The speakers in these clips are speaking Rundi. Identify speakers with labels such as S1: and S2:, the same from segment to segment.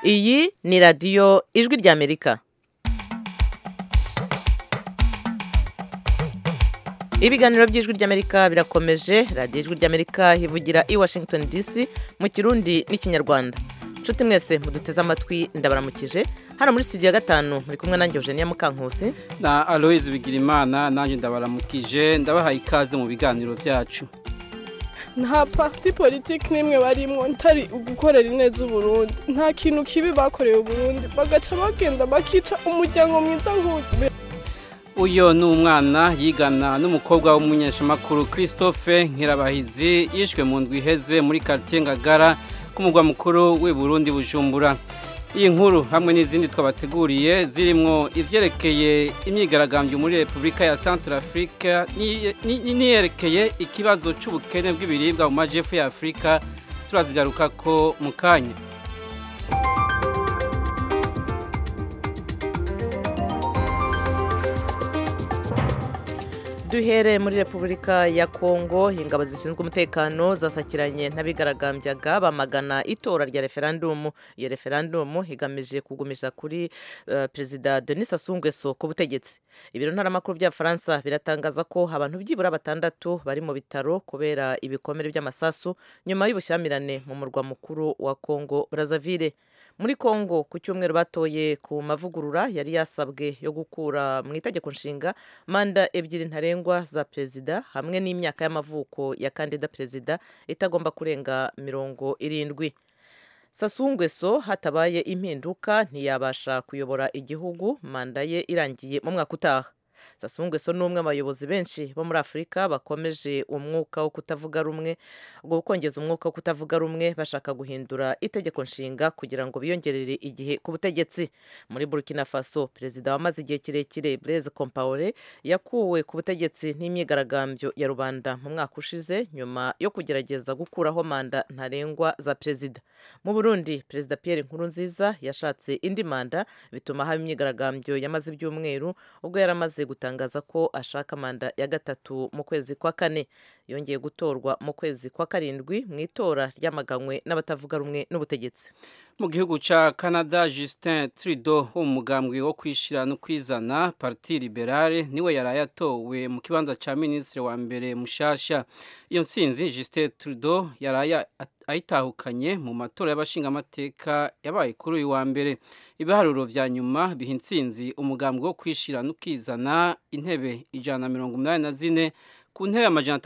S1: Iyi ni radiyo ijwi ry'Amerika. Ibiganiro by'ijwi ry'Amerika birakomeje. Radiyo ijwi ry'Amerika ivugira i Washington DC mu Kirundi n'Ikinyarwanda. Nshuti mwese muduteze amatwi ndabaramukije. Hano muri studio ya 5 muri kumwe nanjye Eugenia Mukankusi
S2: na Aloise Bigirimana. Nanjye ndabaramukije, ndabahaye ikaze mu biganiro byacu.
S3: Nta parti politique nimwe barimwo ntari ugukorera ineza Burundi. Nta kintu kibi bakoreye Burundi bagaca bagenda bakica umuryango mwiza nk'uyu.
S2: Uyo ni umwana yigana n'umukobwa w'umunyeshamakuru Christophe Nkirabahizi yishwe mu ndwi iheze muri quartier Ngagara ku mugwa mukuru w'i Burundi Bujumbura. Iyi nkuru hamwe n'izindi twabateguriye zirimwo ivyerekeye imyigaragambyo muri Republika ya Centrafrique niyerekeye ikibazo c'ubukene bw'ibiribwa mu majepfo ya Afrika turazigaruka ko mu kanya.
S1: Duhere muri Republika ya Kongo, ingabo zishinzwe umutekano zasakiranye n'abigaragambyaga bamagana itora rya referendum. Iyo referendum igamije kugumisha kuri Perezida Denis Sassou Nguesso ku butegetsi. Ibiro ntaramakuru bya France biratangaza ko abantu byibura 6 bari mu bitaro kubera ibikomere by'amasasu nyuma y'ubushyamirane mu murwa mukuru wa Kongo Brazzaville. Muri Kongo ku cyumweru batoye ku mavugurura yari yasabwe yo gukura mu itegeko nshinga manda ebyiri ntarengwa za perezida hamwe n'imyaka y'amavuko ya kandida perezida itagomba kurenga 70. Sassou Nguesso hatabaye impinduka ntiyabasha kuyobora igihugu manda ye irangiye mu mwaka utaha. Sassou Nguesso n'umwe abayobozi benshi bo muri Afrika bakomeje umwuka wo kutavuga rumwe gukongeza umwuka wo kutavuga rumwe bashaka guhindura itegeko nshinga kugira ngo biyongerere igihe ku butegetsi. Muri Burkina Faso perezida wamaze igihe kirekire Blaise Compaoré yakuwe ku butegetsi n'imyigaragambyo ya rubanda mu mwaka ushize nyuma yo kugerageza gukuraho manda ntarengwa za perezida. Mu Burundi perezida Pierre Nkurunziza yashatse indi manda bituma haba imyigaragambyo yamaze ibyumweru ubwo yaramaze gutangaza ko ashaka manda ya gatatu mu kwezi kwa 4. Yongeye gutorwa mu kwezi kwa 7 mu itora ryamaganywe n'abatavuga rumwe n'ubutegetsi.
S2: Mu gihugu ca Canada, Justin Trudeau wo mu mugambwe wo kwishira no kwizana Parti Liberale niwe yarayatowe mu kibanza ca ministre wa mbere mushasha. Iyo nsinzi Justin Trudeau yaraya ayitahukanye mu matora y'abashinga amateka yabaye kuri uyu wa mbere. Ibiharuro vya nyuma biha intsinzi umugambwe wo kwishira no kwizana intebe 184 ku ntebe amajana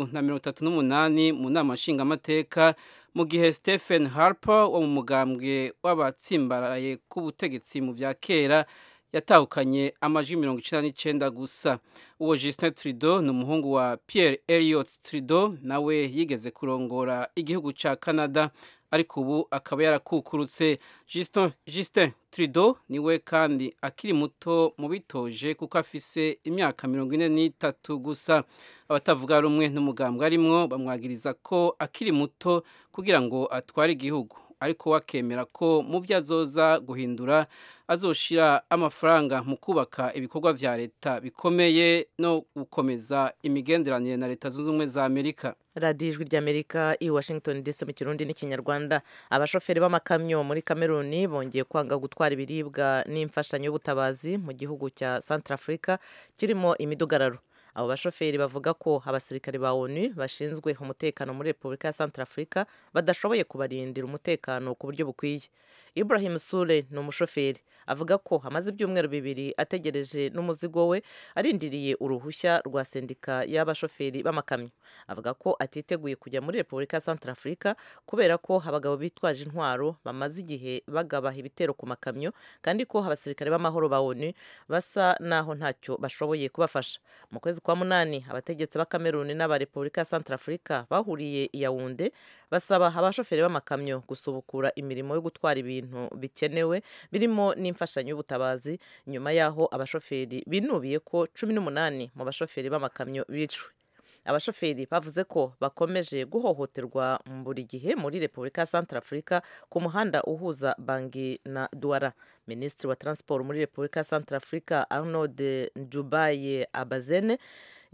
S2: 338 mu nama nshinga amateka, mu gihe Stephen Harper wo mu mugambwe w'abatsimbaraye ku butegetsi mu vya kera yatahukanye amajwi 99 gusa. Uwo Justin Trudeau ni umuhungu wa Pierre Elliott Trudeau nawe yigeze kurongora igihugu ca Canada ariko ubu akaba yarakukurutse. Justin Trudeau niwe kandi akiri muto mu bitoje kuko afise imyaka 43 gusa. Abatavuga rumwe n'umugambwe arimwo bamwagiriza ko akiri muto kugira ngo atware igihugu, ariko wakemera ko mu byo azoza guhindura azoshira amafaranga mu kubaka ibikorwa vya leta bikomeye no gukomeza imigenderanire na leta zunze ubumwe za Amerika.
S1: Radiyo ijwi ry'Amerika i Washington DC mu Kirundi n'Ikinyarwanda. Abashoferi b'amakamyo muri Cameroon bongeye kwanga gutwara ibiribwa n'imfashanyo y'ubutabazi mu gihugu cya Centrafrica kirimo imidugararo. Abo bashoferi bavuga ko abasirikare ba ONU bashinzwe umutekano muri Republika ya Centrafrica badashoboye kubarindira umutekano ku buryo bukwiye. Ibrahim Sule ni umushoferi avuga ko hamaze ibyumweru 2 ategereje n'umuzigo we arindiriye uruhushya rwa sendika y'abashoferi b'amakamyo. Avuga ko atiteguye kujya muri Republika ya Centrafrica kubera ko abagabo bitwaje intwaro bamaze igihe bagabaha ibitero ku makamyo kandi ko abasirikare b'amahoro ba ONU basa naho ntacyo bashoboye kubafasha. Mu kwezi kwa 8 abategetsi ba Cameroon n'aba Republika ya Centrafrica bahuriye i Yaounde basaba abashoferi b'amakamyo gusubukura imirimo yo gutwara ibintu bikenewe birimo n'imfashanyo y'ubutabazi. Nyuma yaho abashoferi binubiye ko 18 mu bashoferi b'amakamyo bicwe. Abashoferi bavuze ko bakomeje guhohoterwa buri gihe muri Republika ya Centrafrica ku muhanda uhuza Bangui na Douala. Ministri wa Transport muri Republika ya Centrafrica Arnaud Djubaye Abazene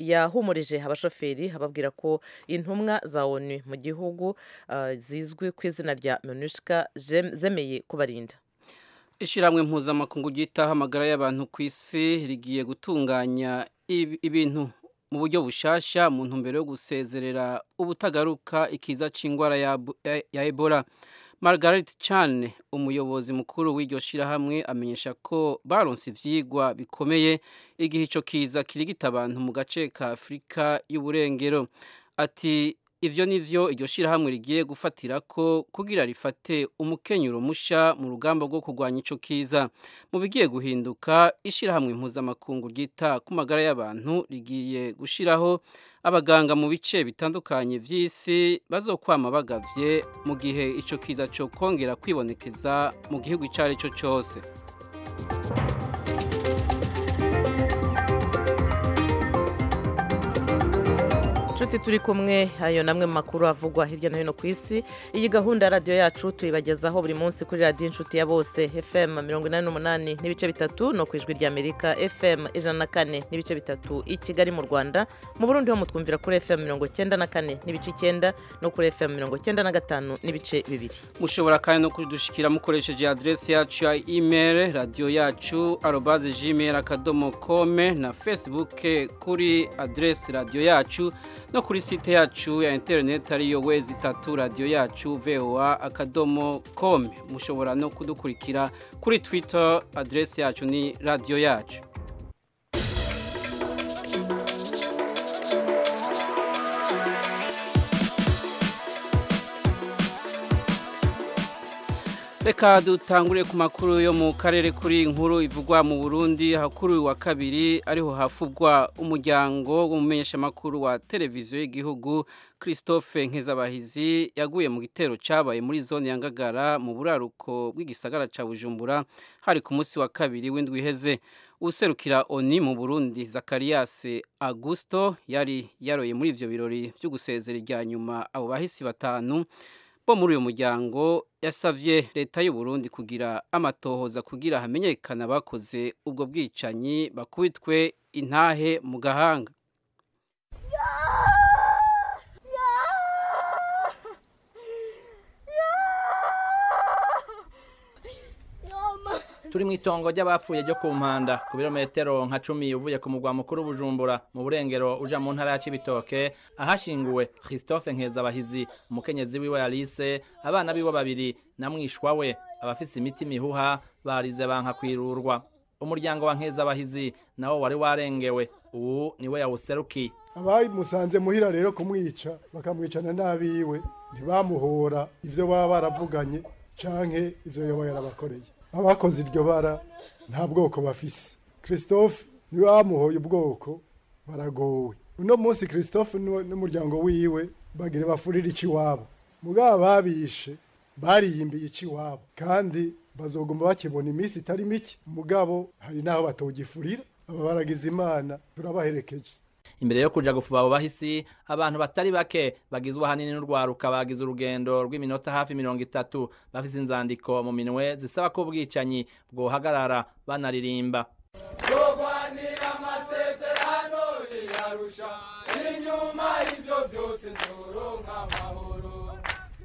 S1: yahumurije abashoferi ababwira ko intumwa za ONU mu gihugu zizwi ku izina rya MONUSCO zemeye kubarinda.
S2: Ishiramwe mpuzamakungu ryitaho amagara y'abantu ku isi rigiye gutunganya ibintu mu buryo bushasha mu ntumbero yo gusezerera ubutagaruka ikiza c'ingwara ya Ebola. Margaret Chan, umuyobozi mukuru w'iryo shirahamwe, amenyesha ko baronse ivyigwa bikomeye igihe ico kiza kirigita abantu mu gace ka Afrika y'uburengero. Ati ivyo nivyo iryo shirahamwe rigiye gufatira ko kugira rifate umukenyuro musha mu rugamba rwo kurwanya ico kiza. Mu bigiye guhinduka, ishirahamwe mpuzamakungu ryita ku magara y'abantu rigiye gushiraho abaganga mu bice bitandukanye vy'isi bazokwama bagavye mu gihe ico kiza cyo kongera kwibonekeza mu gihugu icari cyo cyose.
S1: Nshuti turi kumwe, ayo namwe makuru avugwa hirya no hino ku isi. Iyi gahunda ya radio yacu tuyibagezaho buri munsi kuri radio Inshuti ya Bose FM 88 n'ibice bitatu no kwijwi rya Amerika FM 104 n'ibice bitatu i Kigali mu Rwanda. Mu Burundi ho mutwumvira kuri FM 94 n'ibice 9 no kuri FM 95 n'ibice bibiri.
S2: Mushobora kandi no kudushikira mukoresheje adresse yacu ya email radio yacu @gmail.com na Facebook kuri adresse radio yacu no kuri site yacu ya internet ariyo wezi3 radio yacu voa.com. Mushobora no kudukurikira kuri Twitter, adresse yacu ni radio yacu. Reka dutangure ku makuru yo mu karere kuri inkuru ivugwa mu Burundi. Hakuru wa kabiri ariho hafugwa umuryango w'umumenyesha makuru wa televiziyo y'igihugu Christophe Nkezabahizi yaguye mu gitero cabaye muri zone ya Ngagara mu buraruko bw'igisagara ca Bujumbura hari ku munsi wa kabiri w'indwi iheze. Userukira ONU mu Burundi Zakarias Augusto yari yaroye muri ivyo birori byo gusezera irya nyuma abo bahisi batanu bo muri uyu muryango. Yasavye leta y'u Burundi kugira amatohoza kugira hamenyekana bakoze ubwo bwicanyi bakubitwe intahe mu gahanga.
S4: Turi mu itongo ry'abapfuye ryo ku Mpanda ku birometero nka 10 uvuye ku mugwa mukuru Bujumbura mu burengero uja mu ntara ya Cibitoke, ahashinguwe Christophe Nkezabahizi, umukenyezi wiwe Alice, abana biwe babiri na mwishwa we. Abafise imiti mihuha barize banka kwirurwa. Umuryango wa Nkezabahizi nawo wari warengewe, ubu niwe yawuseruki.
S5: Abayi musanze muhira rero kumwica bakamwicana nabiwe, ntibamuhora ivyo baba baravuganye canke ivyo yoba yarabakoreye. Abakoze iryo bara nta bwoko bafise. Christophe niwe amuhoye ubwoko, baragowe. Uno munsi Christophe n'umuryango wiwe bagire bafurira iki wabo. Mugabo babishe bariyimbiye iki wabo, kandi bazoguma bakibona imisi itari mike. Mugabo hari naho batogifurira. Aba baragize Imana, turabaherekeje.
S4: Imbere yo kuja gufuba abo bahisi, abantu batari bake bagizwe hanini n'urwaruka bagize urugendo rw'iminota hafi 30 bafise inzandiko mu minwe zisaba ko ubwicanyi bwohagarara banaririmba.
S6: Rogwanira amasezerano yarusha inyuma ivyo byose nzoronka amahoro.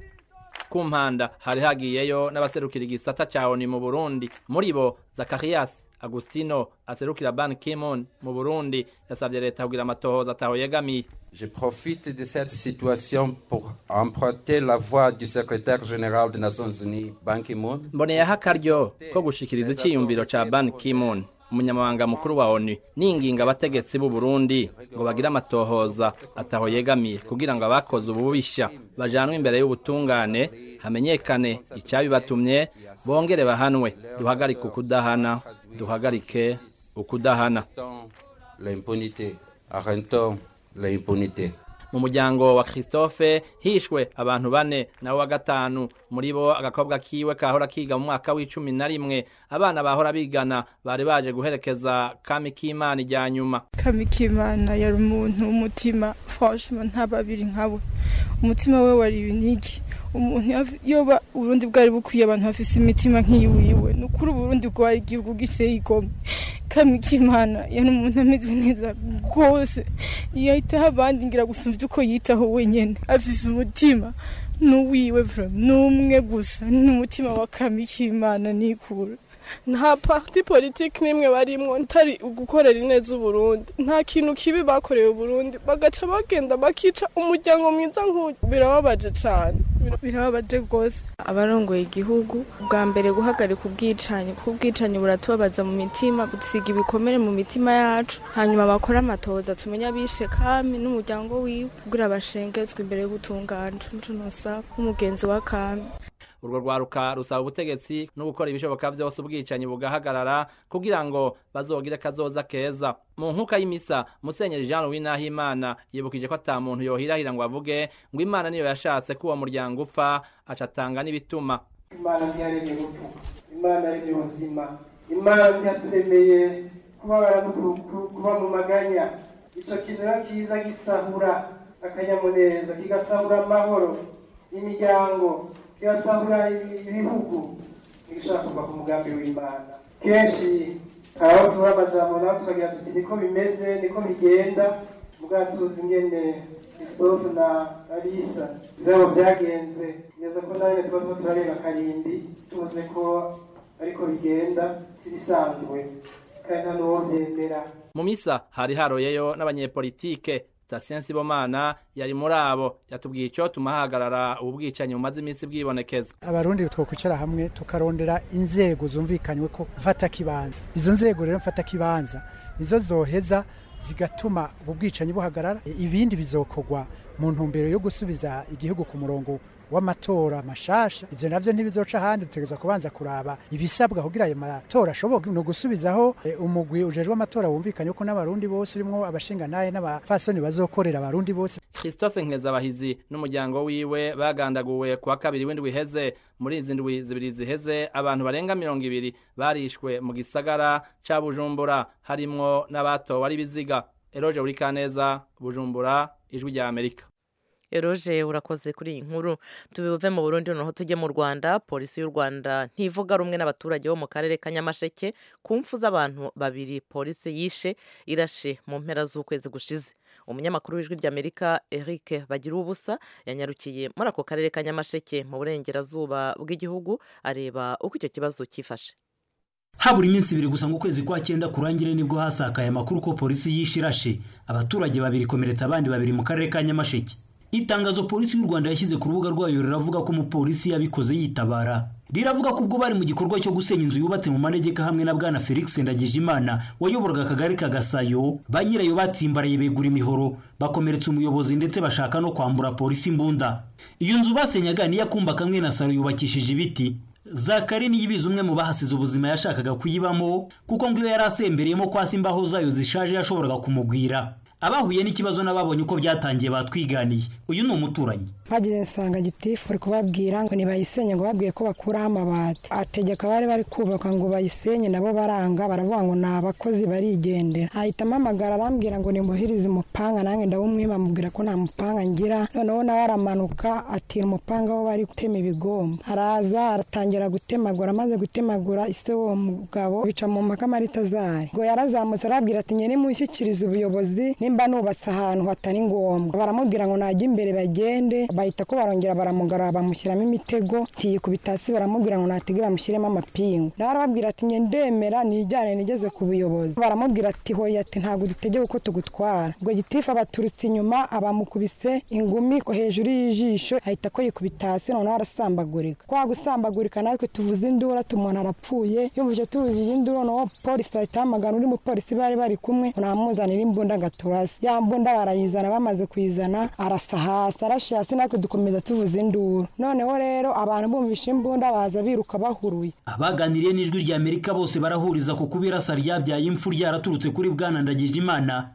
S4: Ku Mpanda hari hagiyeyo n'abaserukira igisata ca ONU mu Burundi. Muri bo Zakarias Agustino aserukira Ban Ki-moon mu Burundi yasavye leta kugira amatohoza ataho yegamiye.
S7: Je profite de cette situation pour emprunter la voix du secrétaire général des Nations Unies, Ban Ki-moon.
S4: Mboneye hakaryo ko gushikiriza iciyumviro ca Ban Ki-moon, umunyamabanga mukuru wa ONU, ninginga abategetsi b'u Burundi ngo bagira amatohoza ataho yegamiye kugira ngo abakoze ububisha bajanwe imbere y'ubutungane, hamenyekane icabi batumye, bongere bahanwe. Duhagarike ukudahana, duhagarike ukudahana.
S7: L'impunité, arrêtons l'impunité.
S4: Mu muryango wa Christophe hishwe abantu bane nawe wa gatanu, muri bo agakobwa kiwe kahora kiga mu mwaka w'11. Abana bahora bigana bari baje guherekeza Kamikimana ijya nyuma.
S3: Kamikimana yari umuntu umutima, franchement nta babiri nkabo. Umutima we wari uniki. Umuntu yoba Burundi bwari bukwiye abantu bafise imitima nk'iyiwe. Nukuri Burundi bwari igihugu gisheye igomwe. Kamikimana yani umuntu ameze neza rwose yahitaho abandi ngira gusumvya uko yitaho wenyene afise umutima n'uwiwe n'umwe gusa n'umutima wa Kamikimana nikura nta parti politique nimwe barimwo ntari ugukorera ineza Burundi nta kintu kibi bakorewe Burundi bagaca bagenda bakica umuryango mwiza nk'uyu birababaje cyane birababaje rwose
S8: abarongoye igihugu bwa mbere guhagarika ubwicanyi buratubabaza mu mitima busiga ibikomere mu mitima yacu hanyuma bakora amatoza tumenya bishe Kami n'umuryango wiwe kugira bashengezwe imbere y'ubutungane ncunosa umugenzi wa Kami.
S4: Urwo rwaruka rusaba ubutegetsi no gukora ibishoboka byose ubwicanyi bugahagarara kugira ngo bazogire kazoza keza. Mu nkuka y'imisa Musenyeri Jean Louis Nahimana yibukije ko ata muntu yohirahira ngo avuge ngo Imana niyo yashatse ko uwo muryango upfa acatanga n'ibituma.
S9: Imana ntiyaremye urupfu, Imana yaremye ubuzima, Imana ntiyaturemeye kuba mu maganya. Ico kintu kiza gisahura akanyamuneza kigasahura amahoro imiryango yasahura ibihugu bishaka kuva ku mugambi w'Imana. Kenshi aho tuba amajambo naho tukagira tuti niko bimeze niko bigenda mugatuzi ingene Christophe na Alisa byabo byagenze neza ko nawe tuba turareba Karindi tuze ko ariko bigenda si bisanzwe kandi n'uwo byemera.
S4: Mu misa hari haroyeyo n'abanyepolitike. Tatien Sibomana yari muri abo yatubwiye ico tumahagarara ubwicanyi umaze iminsi bwibonekeza.
S10: Abarundi twokwicara hamwe tukarondera inzego zumvikanywe ko mfata kibanza. Izo nzego rero mfata kibanza nizo zoheza zigatuma ubwicanyi buhagarara, ibindi bizokogwa mu ntumbero yo gusubiza igihugu ku murongo w'amatora mashasha. Ivyo navyo ntibizoca handi dutegerezwa kubanza kuraba ibisabwa kugira ayo matora ashoboke no gusubizaho umugwi ujejwe amatora wumvikanye ko n'abarundi bose urimo abashinga naye n'abafasoni bazokorera abarundi bose.
S4: Christophe Nkezabahizi n'umuryango wiwe bagandaguwe kwa kabiri w'indwi heze. Muri izi ndwi zibiri ziheze abantu barenga 200 barishwe mu gisagara ca Bujumbura harimwo n'abatowe ari biziga. Eroje Urikaneza, Bujumbura, Ijwi rya Amerika.
S1: Eroje urakoze kuri iyi nkuru. Tubivuve mu Burundi noneho tujye mu Rwanda. Polisi y'u Rwanda ntivuga rumwe n'abaturage bo mu karere ka Nyamasheke ku mfu z'abantu babiri polisi yishe irashe mu mpera z'ukwezi gushize. Umunyamakuru w'Ijwi rya Amerika Eric Bagirubusa yanyarukiye muri ako karere ka Nyamasheke mu burengerazuba bw'igihugu areba uko icyo kibazo cyifashe.
S11: Habura iminsi 2 gusa ngo ukwezi kwa 9 kurangire nibwo hasakaye amakuru ko polisi yishirashe abaturage babiri komeretsa abandi babiri mu karere ka Nyamasheke. Itangazo polisi y'u Rwanda yashyize ku rubuga rwayo riravuga ko umupolisi yabikoze yitabara. Riravuga ko ubwo bari mu gikorwa cyo gusenya inzu yubatse mu manegeka hamwe na bwana Felix Ndagijimana wayoboraga akagari ka Gasayo, banyirayo batsimbaraye begura imihoro bakomeretsa umuyobozi ndetse bashaka no kwambura polisi imbunda. Iyo nzu basenyaga ni yakumba kamwe na saro yubakishije ibiti. Zakari niyibiza umwe mu bahasize ubuzima yashakaga kuyibamo kuko ngo iyo yarasembereyemo kwasi imbaho zayo zishaje yashoboraga kumugwira. Abahuye n'ikibazo nababonye uko byatangiye batwiganiye. Uyu ni umuturanyi.
S12: Hagiye nsanga gitifu ari kubabwira ngo nibayisenye ngo babwiye ko bakuraho amabati. Ategeka bari kubaka ngo bayisenye nabo baranga baravuga ngo nabakozi barigendera. Ahita amamagara arambwira ngo nimuhirize umupanga nange ndawumwima amubwira ko nta mupanga ngira. Noneho nawe aramanuka atira umupanga wo bari gutema ibigomba. Araza aratangira gutemagura amaze gutemagura ise wo mugabo bica mu makamarita zari. Ngo yarazamutse arabwira ati nyene mushyikiriza ubuyobozi nimba nubatse ahantu hatari ngombwa. Baramubwira ngo najye imbere bagende bahita ko barongera baramugaraba bamushyiramo imitego tiyikubita hasi baramubwira ngo natege bamushyiremo amapingu. Narababwira ati ndemera nijyane nigeze ku buyobozi. Baramubwira ati hoya ati ntago dutegeye uko tugutwara. Ubwo gitifu abaturutse inyuma abamukubise ingumi ko hejuru y'ijisho ahita ko yikubita hasi none arasambagurika. Kwa gusambagurika natwe tuvuze indura tumuntu arapfuye. Yumvije tuvuze indura no polisi ahita amagana uri mu polisi bari kumwe unamuzanira imbunda gaturasi. Ya mbunda barayizana bamaze kuyizana arasahasa arashasi natwe dukomeza tuvuze induru. Noneho rero abantu bumvisha imbunda baza biruka bahuruye.
S11: Abaganiriye n'Ijwi rya Amerika bose barahuriza ku kubirasa ryabyaye impfu ryaraturutse kuri bwana Ndagijimana.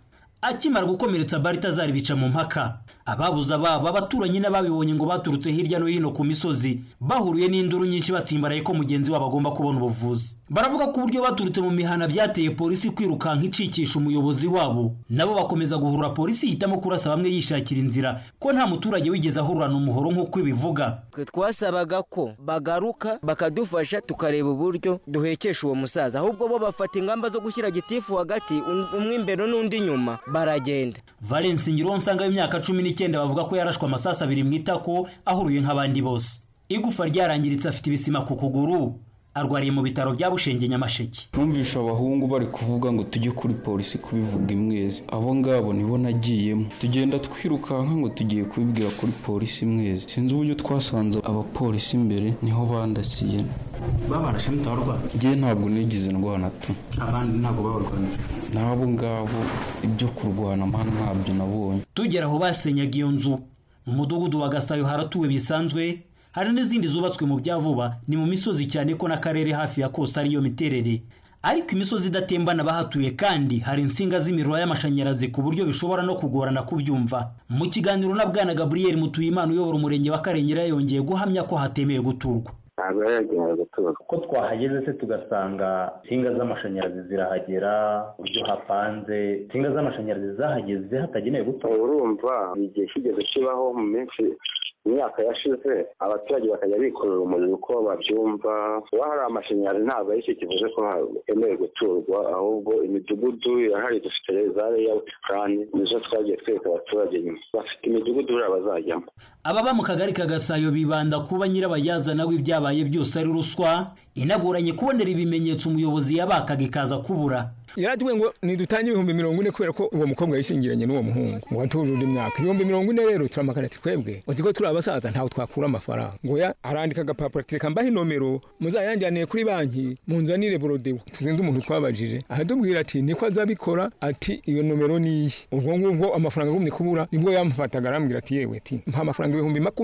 S11: akimara gukomeretsa Balthazar bica mu mpaka. Ababuza baba abaturanyi n'ababibonye ngo baturutse hirya no hino ku misozi bahuriye n'induru nyinshi batsimbaraye ko mugenzi wabo agomba kubona ubuvuzi. Baravuga ko uburyo baturutse mu mihana byateye polisi kwirukanka icikisha umuyobozi wabo, nabo bakomeza guhurura polisi hitamo kurasa bamwe yishakira inzira ko nta muturage wigeze ahurana umuhoro nk'uko ibivuga.
S13: Twasabaga ko bagaruka bakadufasha tukareba uburyo duhekesha uwo musaza, ahubwo bo bafata ingamba zo gushyira gitifu hagati umwe imbere n'undi nyuma baragenda.
S11: Valence Ngironsaga y'imyaka 19 bavuga ko yarashwe amasasa 2 mu itako ahuruye nk'abandi bose. Igufa ryarangiritse afite ibisima ku kuguru, arwariye mu bitaro bya Bushenge Nyamasheke.
S14: Numvisha abahungu bari kuvuga ngo tujye kuri polisi kubivuga imwezi, abo ngabo nibo nagiyemo, tugenda twirukanka ngo tugiye kubibwira kuri polisi imwezi. Sinzi uburyo twasanze abapolisi imbere niho bandasiye.
S11: Babarashe mutarwa
S14: ngiye ntabwo nigize ndwana tu,
S11: abandi ntabwo babarwanije
S14: nabo ngabo, ibyo kurwana mana ntabyo nabonye.
S11: Tugera aho basenyaga iyo nzu mu mudugudu wa Gasayo haratuwe bisanzwe, hari n'izindi zubatswe mu byavuba, ni mu misozi cyane ko n'akarere hafi ya Costa ariyo miterere. Ariko imisozi idatembana bahatuye kandi hari insinga z'imiriro y'amashanyarazi ku buryo bishobora no kugorana kubyumva. Mu kiganiro na Bwana Gabriel Mutuyimana uyobora umurenge wa Karengera yongeye guhamya ko hatemeye guturwa.
S15: Ntabwo yagenewe guturwa
S16: ko twahageze se tugasanga insinga z'amashanyarazi zirahagera uburyo hapanze, insinga z'amashanyarazi zahageze hatagenewe guturwa.
S15: Urumva igihe kigeze kibaho mu minsi imyaka yashize abaturage bakajya bikorera umuriro uko babyumva. Kuba hari amashanyarazi ntabwo ari cyo kivuze ko hemewe guturwa, ahubwo imidugudu irahari, dufite za layout plan nizo twagiye twereka abaturage nyuma, bafite imidugudu bazajyamo.
S11: Ababa mu kagari ka Gasayo bibanda kuba nyirabayazana w'ibyabaye byose ari ruswa inagoranye kubonera ibimenyetso umuyobozi yabakaga ikaza kubura.
S17: Yaratwe ngo nidutanye 40 kubera ko uwo mukobwa yishingiranye n'uwo muhungu ngo atujuje imyaka 40 rero turamakana ati twebwe uziko turi abasaza ntaho twakura amafaranga ngo ya arandika agapapuro ati kambaho inomero muzayanjaniye kuri banki munzanire borodewo. Tuzinde umuntu twabajije ahadubwira ati niko azabikora, ati iyo nomero niyi. Ubwo ngubwo amafaranga gumye kubura nibwo yamufataga arambwira ati yewe ati mpa amafaranga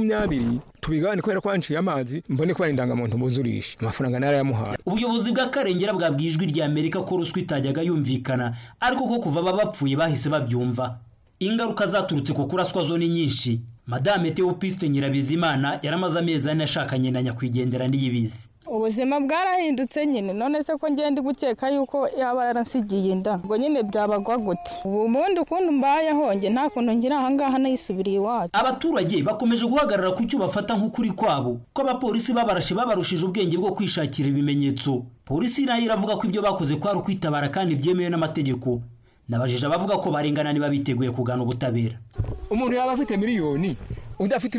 S17: 20 tubigane kwera kwanciye amazi mbone kwa indangamuntu buzurisha amafaranga nara yamuhaye.
S11: Ubuyobozi bwa Karengera bwabwijwe rya Amerika ko ruswa itajyaga yumvikana, ariko ko kuva babapfuye bahise babyumva. Ingaruka zaturutse ko kuraswa zo ni nyinshi. Madame Theopiste Nyirabizimana yaramaze amezi 4 ashakanye na nyakwigendera Niyibizi.
S3: Ubuzima bwarahindutse nyine, none se ko ngende gukeka yuko yaba yaransigiye inda ngo nyine byabagwa gute. Ubundi kuntu mbaye honge nta kuntu ngira ahangaha nayisubiriye iwacu.
S11: Abaturage bakomeje guhagarara ku cyo bafata nk'ukuri kwabo ko abapolisi babarashe babarushije ubwenge bwo kwishakira ibimenyetso. Polisi nayo iravuga ko ibyo bakoze kwari kwitabara kandi byemewe n'amategeko. Nabajije abavuga ko barengana niba biteguye kugana ubutabera.
S17: Umuntu yaba afite miliyoni udafite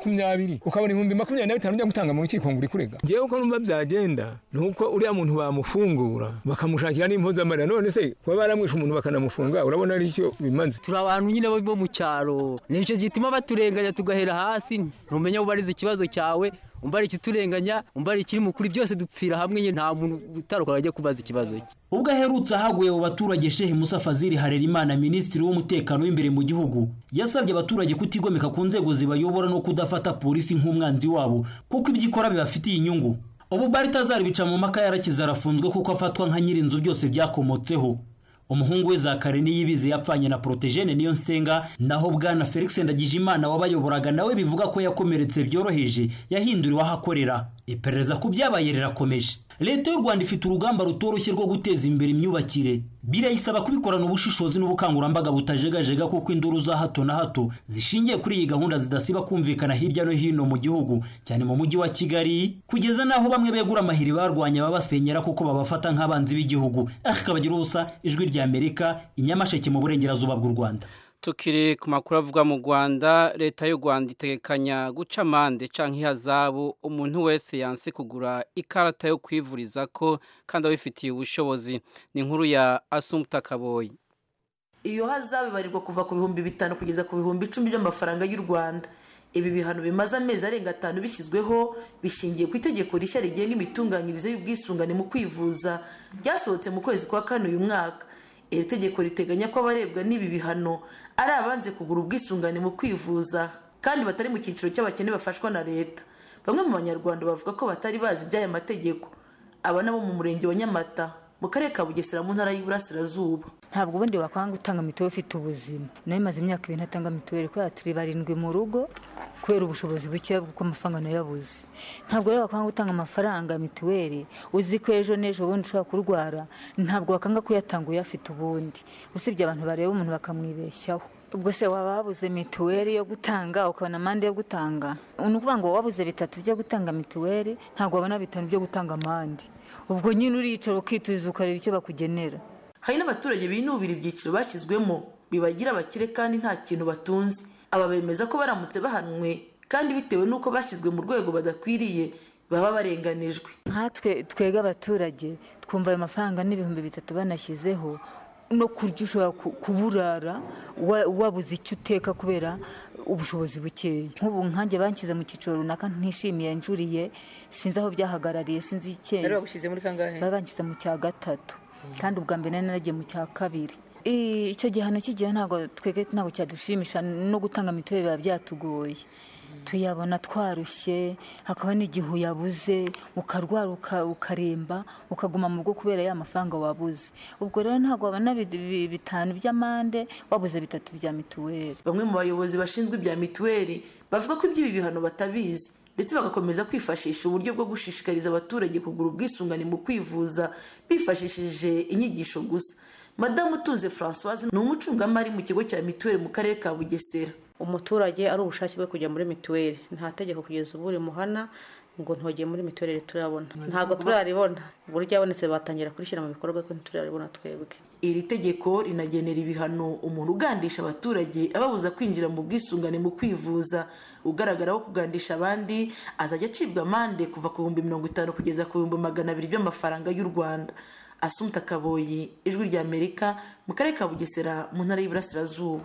S17: 20 ukabona 2025 ujya gutanga mu rukiko nguri kurega. Ngiye uko numva byagenda nuko uriya muntu bamufungura bakamushakira n'impoza amarira, none se kuba baramwisha umuntu bakanamufunga urabona ari cyo bimanze.
S18: Turi abantu nyine bo mu cyaro, nicyo gituma baturenganya tugahera hasi, ntumenya ubariza ikibazo cyawe umbari kiturenganya umbari kiri mukuri byose dupfira hamwe nye nta muntu utaruka ajya kubaza ikibazo cye.
S11: Ubwo aherutse ahaguye mu baturage Sheikh Musa Fazili Harerimana ministri w'umutekano w'imbere mu gihugu yasabye abaturage kutigomeka ku nzego zibayobora no kudafata polisi nk'umwanzi wabo kuko ibyikora bibafitiye inyungu. Ubu Balthazar bica mu maka yarakiza arafunzwe kuko afatwa nka nyirinzu byose byakomotseho. Umuhungu we Zakari Niyibizi yapfanye na Protégene niyo nsenga, naho Bwana Felix Ndagijimana wabayoboraga nawe bivuga ko yakomeretse byoroheje yahinduriwe ahakorera. Iperereza ku byabaye rirakomeje. Leta y'u Rwanda ifite urugamba rutoroshye rwo guteza imbere imyubakire. Birayisaba kubikorana ubushishozi n'ubukangurambaga butajegajega kuko induru za hato na hato zishingiye kuri iyi gahunda zidasiba kumvikana hirya no hino mu gihugu, cyane mu mujyi wa Kigali, kugeza naho bamwe begura amahiri barwanya babasenyera kuko babafata nk'abanzi b'igihugu. Akabagira ubusa, Ijwi rya Amerika, Inyamasheke mu burengerazuba bw'u Rwanda.
S2: Tukiri ku makuru avuga mu Rwanda, leta y'u Rwanda itegekanya guca amande canke ihazabu umuntu wese yanse kugura ikarata yo kwivuriza ko kandi abifitiye ubushobozi. Ni inkuru ya Assumpta Kaboyi.
S19: Iyo hazabu ibarirwa kuva ku 5,000 kugeza ku 10,000 by'amafaranga y'u Rwanda. Ibi bihano bimaze amezi arenga 5 bishyizweho bishingiye ku itegeko rishya rigenga imitunganyirize y'ubwisungane mu kwivuza ryasohotse mu kwezi kwa 4 uyu mwaka. Iri tegeko riteganya ko abarebwa n'ibi bihano ari abanze kugura ubwisungane mu kwivuza kandi batari mu cyiciro cy'abakene bafashwa na leta. Bamwe mu banyarwanda bavuga ko batari bazi by'aya mategeko. Aba nabo mu murenge wa Nyamata mu karere ka Bugesera mu ntara y'Iburasirazuba.
S20: ntabwo ubundi wakwanga gutanga mituweli ufite ubuzima. Nayo maze imyaka 2 ntatanga mituweli kubera turi 7 mu rugo kubera ubushobozi buke bw'uko amafaranga nayabuze. Ntabwo rero wakwanga gutanga amafaranga mituweli uzi ko ejo n'ejo bundi ushobora kurwara, ntabwo wakanga kuyatanga uyafite ubundi. Usibye abantu bareba umuntu bakamwibeshyaho. Ubwo se waba wabuze mituweli yo gutanga ukabona amande yo gutanga? Ukuvuga ngo wabuze 3 byo gutanga mituweli, ntabwo wabona 5 byo gutanga amande. Ubwo nyine uricara ukituza ukareba icyo bakugenera.
S19: Hari n'abaturage binubira ibyiciro bashyizwemo bibagira abakire kandi nta kintu batunze. Aba bemeza ko baramutse bahanwe kandi bitewe nuko bashyizwe mu rwego badakwiriye baba barenganijwe.
S20: Nkatwe twega abaturage twumva ayo mafaranga n'ibihumbi 3 banashyizeho no kurya ushobora kuburara wabuze icyo uteka kubera ubushobozi bukeya. Nk'ubu nkanjye bankiza mu cyiciro runaka ntishimiye njuriye, sinzi aho byahagarariye, sinzi icyo.
S1: Bari bagushyize muri kangahe?
S20: Babankiza mu cya 3 kandi ubwa mbere naragiye mu cya 2. Icyo gihano kigiye ntabwo twege ntabwo cyadushimisha, no gutanga mituweli biba byatugoye. Tuyabona twarushye, hakaba n'igihe uyabuze ukarwara ukaremba ukaguma mu rugo kubera ya mafaranga wabuze. Ubwo rero ntabwo wabona 5 by'amande wabuze 3 bya mituweli.
S19: Bamwe mu bayobozi bashinzwe ibya mituweli bavuga ko iby'ibi bihano batabizi ndetse bagakomeza kwifashisha uburyo bwo gushishikariza abaturage kugura ubwisungane mu kwivuza bifashishije inyigisho gusa. Madamu Tunze Françoise ni umucungamari mu kigo cya mituweli mu karere ka Bugesera.
S21: Umuturage ari ubushake bwe kujya muri mituweli, nta tegeko kugeza ubu rimuhana ngo ntogeye muri mituweli turabona. Ntabwo turaribona. Buryo yabonetse batangira kurishyira mu bikorwa ko turaribona twebwe.
S19: Iri tegeko rinagenera ibihano umuntu ugandisha abaturage ababuza kwinjira mu bwisungane mu kwivuza. Ugaragaraho kugandisha abandi azajya acibwa amande kuva ku 50 kugeza ku 200 by'amafaranga y'u Rwanda. Asumta Kaboyi, Ijwi rya Amerika, mu karere ka Bugesera mu ntara y'Iburasirazuba.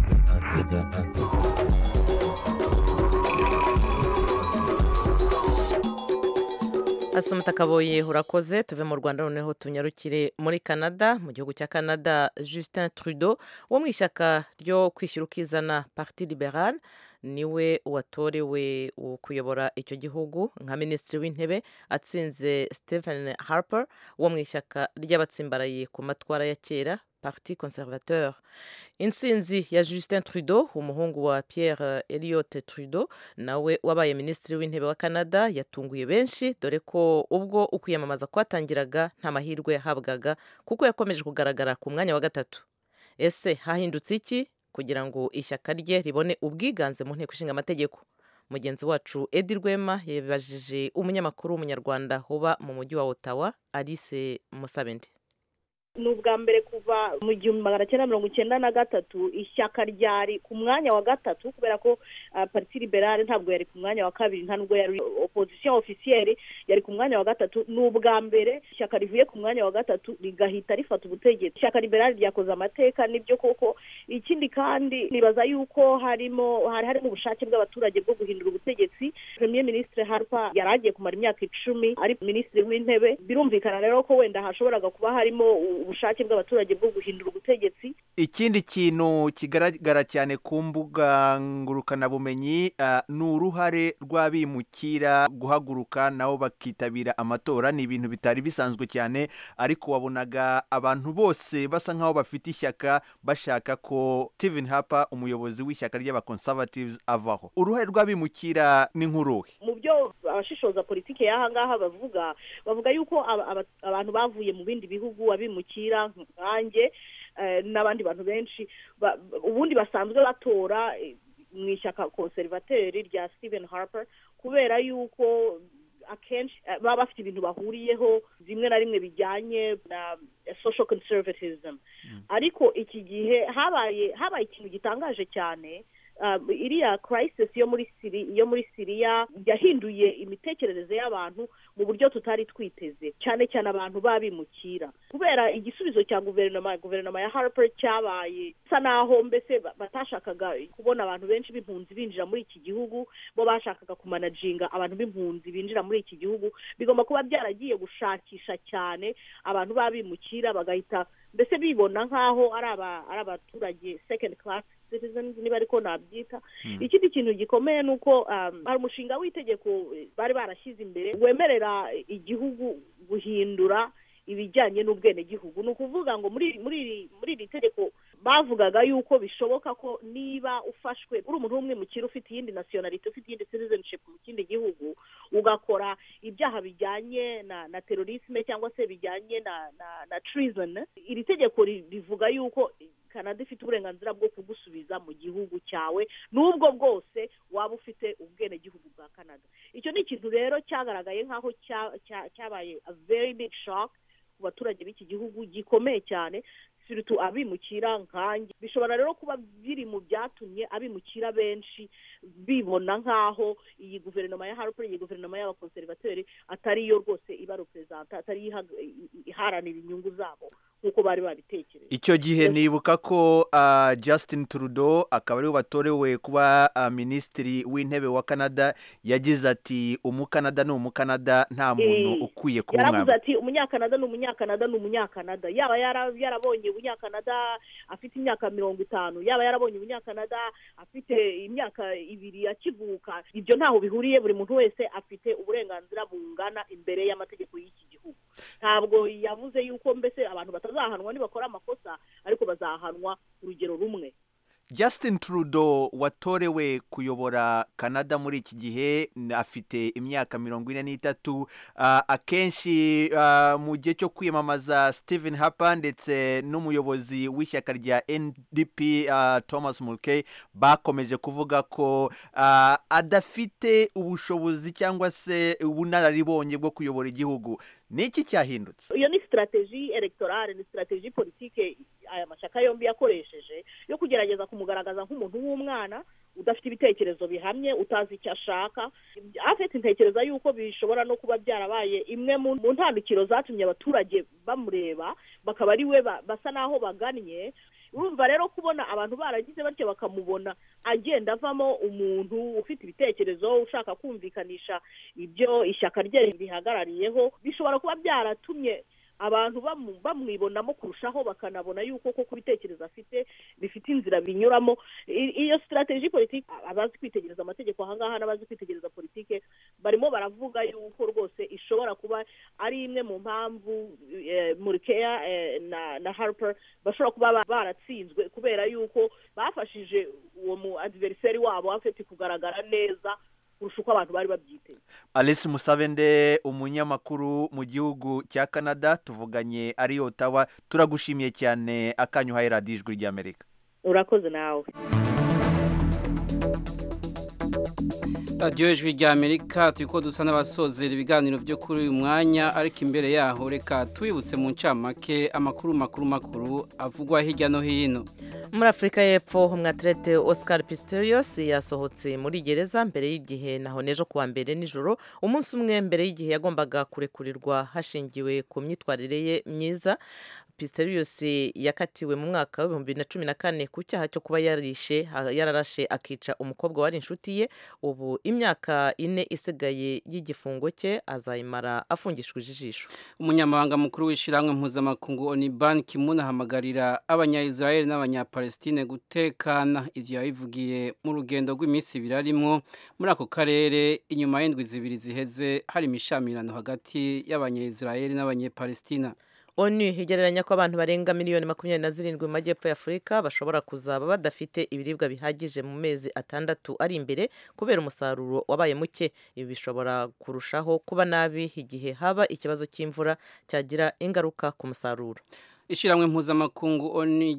S1: Asumta Kaboyi urakoze. Tuve mu Rwanda noneho tunyarukire muri Canada. Mu gihugu cya Canada, Justin Trudeau wo mu ishyaka ryo kwishyira ukizana Parti Libéral niwe watorewe kuyobora icyo gihugu nka minisitiri w'intebe, atsinze Stephen Harper wo mu ishyaka ry'abatsimbaraye ku matwara ya kera Parti Conservateur. Intsinzi ya Justin Trudeau, umuhungu wa Pierre Elliott Trudeau, nawe wabaye minisitiri w'intebe wa Canada, yatunguye benshi dore ko ubwo ukwiyamamaza kwatangiraga nta mahirwe yahabwaga kuko yakomeje kugaragara ku mwanya wa 3. Ese hahindutse iki kugira ngo ishyaka rye ribone ubwiganze mu nteko ishinga amategeko? Mugenzi wacu Edi Rwema yabajije umunyamakuru w'umunyarwanda uba mu mujyi wa Ottawa, Alice Musabende.
S22: N'ubwa mbere kuva mu 1993 ishyaka ryari ku mwanya wa 3 kubera ko Parti Libéral ntabwo yari ku mwanya wa 2, nta nubwo yari opposition officielle, yari ku mwanya wa 3. N'ubwa mbere ishyaka rivuye ku mwanya wa 3 rigahita rifata ubutegetsi. Ishyaka Libéral ryakoze amateka nibyo koko. Ikindi kandi nibaza yuko harimo ubushake bw'abaturage bwo guhindura ubutegetsi. Premier Ministre Harper yaragiye kumara imyaka 10 ari minisitiri w'intebe. Birumvikana rero ko wenda hashoboraga kuba harimo ubushake bw'abaturage bwo guhindura ubutegetsi.
S23: Ikindi kintu kigaragara cyane ku mbuga ngurukanabumenyi ni uruhare rw'abimukira guhaguruka nabo bakitabira amatora. Ni ibintu bitari bisanzwe cyane, ariko wabonaga abantu bose basa nkaho bafite ishyaka bashaka ko Stephen Harper umuyobozi w'ishyaka ry'abaconservatives avaho. Uruhare rw'abimukira ni nk'uruhe?
S22: Mu byo abashishoza politike y'aha ngaha bavuga yuko abantu bavuye mu bindi bihugu abimukira nkanjye n'abandi bantu benshi ubundi basanzwe batora mu ishyaka conservateur rya Stephen Harper kubera yuko akenshi baba bafite ibintu bahuriyeho rimwe na rimwe bijyanye na social conservatism. Ariko iki gihe habaye ikintu gitangaje cyane. Iriya crisis yo muri Syria yahinduye imitekerereze y'abantu mu buryo tutari twiteze, cyane cyane abantu babimukira kubera igisubizo cya guverinoma ya Harper cyabaye sa naho mbese batashakaga kubona abantu benshi b'impunzi binjira muri iki gihugu, bo bashakaga kumanaginga abantu b'impunzi binjira muri iki gihugu. Bigomba kuba byaragiye gushakisha cyane abantu babimukira bagahita mbese bibona nkaho ari abaturage second class citizens niba ariko nabyita. Ikindi kintu gikomeye nuko hari umushinga w'itegeko bari barashyize imbere wemerera igihugu guhindura ibijyanye n'ubwenegihugu. Ni ukuvuga ngo muri iri tegeko bavugaga yuko bishoboka ko niba ufashwe uri umuntu w'umwimukira ufite iyindi nationality, ufite iyindi citizenship mu kindi gihugu, ugakora ibyaha bijyanye na terrorisme cyangwa se bijyanye na treason, iri tegeko rivuga yuko Canada ifite uburenganzira bwo kugusubiza mu gihugu cyawe n'ubwo bwose waba ufite ubwenegihugu bwa Canada. Icyo ni ikintu rero cyagaragaye nk'aho cyabaye a very big shock ku baturage b'iki gihugu, gikomeye cyane, surtout abimukira nkanjye. Bishobora rero kuba biri mu byatumye abimukira benshi bibona nk'aho iyi guverinoma ya Harper, iyi guverinoma y'abakonservateri atari yo rwose iba representa, atari iharanira inyungu zabo nk'uko bari babitekereje.
S23: Icyo gihe nibuka ko Justin Trudeau akaba ariwe watorewe kuba minisitiri w'intebe wa Canada, yagize ati umukanada ni umukanada, nta muntu ukwiye kuba umwami.
S22: Yaravuze ati umunyakanada ni umunyakanada ni umunyakanada, yaba yarabonye umunyakanada afite imyaka 50, yaba yarabonye umunyakanada afite imyaka 2 akivuka. Ibyo ntaho bihuriye, buri muntu wese afite uburenganzira bungana imbere y'amategeko y'iki gihugu. Ntabwo yavuze yuko mbese abantu batazahanwa nibakora amakosa, ariko bazahanwa urugero rumwe.
S23: Justin Trudeau watorewe kuyobora Canada muri iki gihe afite imyaka 43. Akenshi mu gihe cyo kwiyamamaza Stephen Harper ndetse n'umuyobozi w'ishyaka rya NDP Thomas Mulcahy bakomeje kuvuga ko adafite ubushobozi cyangwa se ubunararibonye bwo kuyobora igihugu. Niki cyahindutse?
S22: Iyo ni strategie electorale, ni strategie politique aya mashyaka yombi yakoresheje yo kugerageza kumugaragaza nk'umuntu w'umwana udafite ibitekerezo bihamye, utazi icyo ashaka. Afite intekereza yuko bishobora no kuba byarabaye imwe mu ntandikiro zatumye abaturage bamureba, bakaba ari we basa naho bagannye. Urumva rero kubona abantu baragize batyo bakamubona agenda avamo umuntu ufite ibitekerezo, ushaka kumvikanisha ibyo ishyaka rye rihagarariyeho, bishobora kuba byaratumye abantu bamwibonamo kurushaho, bakanabona yuko koko bitekereza afite bifite inzira binyuramo. Iyo strategie politique, abazi kwitegereza amategeko ahangaha n'abazi kwitegereza politike barimo baravuga yuko rwose ishobora kuba ari imwe mu mpamvu Mulcahy na Harper bashobora kuba baratsinzwe, kubera yuko bafashije uwo mu adversary wabo afite kugaragara neza kurusha uko abantu bari babyiteze.
S23: Alice Musabende, umunyamakuru mu gihugu cya Canada, tuvuganye ari Ottawa. Turagushimiye cyane akanyu haye Radio Ijwi ry'Amerika.
S22: Urakoze nawe.
S2: Radio Ijwi ry'Amerika, turiko dusa n'abasozera ibiganiro byo kuri uyu mwanya, ariko imbere yaho reka twibutse mu ncamake amakuru makuru avugwa hirya no hino.
S1: Muri Afrika y'Epfo, umwatlete Oscar Pistorius yasohotse muri gereza mbere y'igihe naho nejo kuwa mbere nijoro, umunsi umwe mbere y'igihe yagombaga kurekurirwa hashingiwe ku myitwarire ye myiza. Pistorius yakatiwe mu mwaka wa 2014 ku cyaha cyo kuba yararashe akica umukobwa wari inshuti ye. Ubu imyaka 4 isigaye y'igifungo cye azayimara afungishwe ijisho.
S2: Umunyamabanga mukuru w'ishiramwe mpuzamakungu ONU Ban Ki-moon ahamagarira abanya-Israel n'abanya-Palestine gutekana. Ivyo yabivugiye mu rugendo rw'iminsi 2 arimwo muri ako karere, inyuma y'indwi 2 ziheze hari imishamirano hagati y'abanya-Israel n'abanya-Palestina.
S1: ONU higereranya ko abantu barenga miliyoni 27 mu majyepfo y'Afrika bashobora kuzaba badafite ibiribwa bihagije mu mezi 6 ari imbere kubera umusaruro wabaye muke. Ibi bishobora kurushaho kuba nabi igihe haba ikibazo cy'imvura cyagira ingaruka ku musaruro.
S2: Ishiramwe mpuzamakungu ONU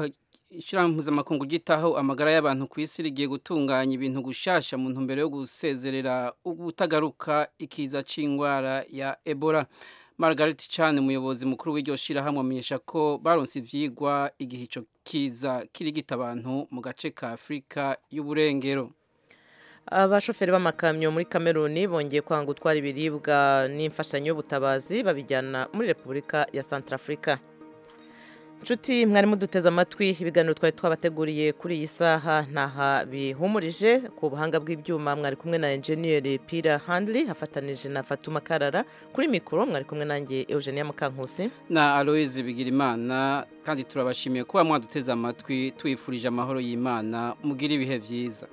S2: gitaho amagara y'abantu ku isi rigiye gutunganya ibintu gushasha mu ntumbero yo gusezerera ubutagaruka ikiza c'ingwara ya Ebola. Margaret Chan, umuyobozi mukuru w'iryo shirahamwe, amenyesha ko baronse ivyigwa igihe ico kiza kirigita abantu mu gace ka Afrika y'uburengero.
S1: Abashoferi b'amakamyo muri Cameroon bongeye kwanga gutwara ibiribwa n'imfashanyo y'ubutabazi babijyana muri Repubulika ya Centrafrica. Nshuti mwari muduteze amatwi, ibiganiro twari twabateguriye kuri iyi saha ntaha bihumurije. Ku buhanga bw'ibyuma mwari kumwe na engineer Peter Handley hafatanije na Fatuma Karara, kuri mikoro mwari kumwe nanjye Eugenia Mukankusi
S2: na Aloise Bigirimana, kandi turabashimiye kuba mwaduteze amatwi. Twifurije amahoro y'Imana, mugira ibihe byiza.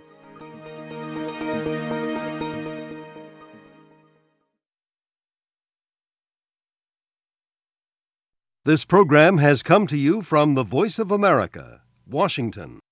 S5: This program has come to you from the Voice of America, Washington.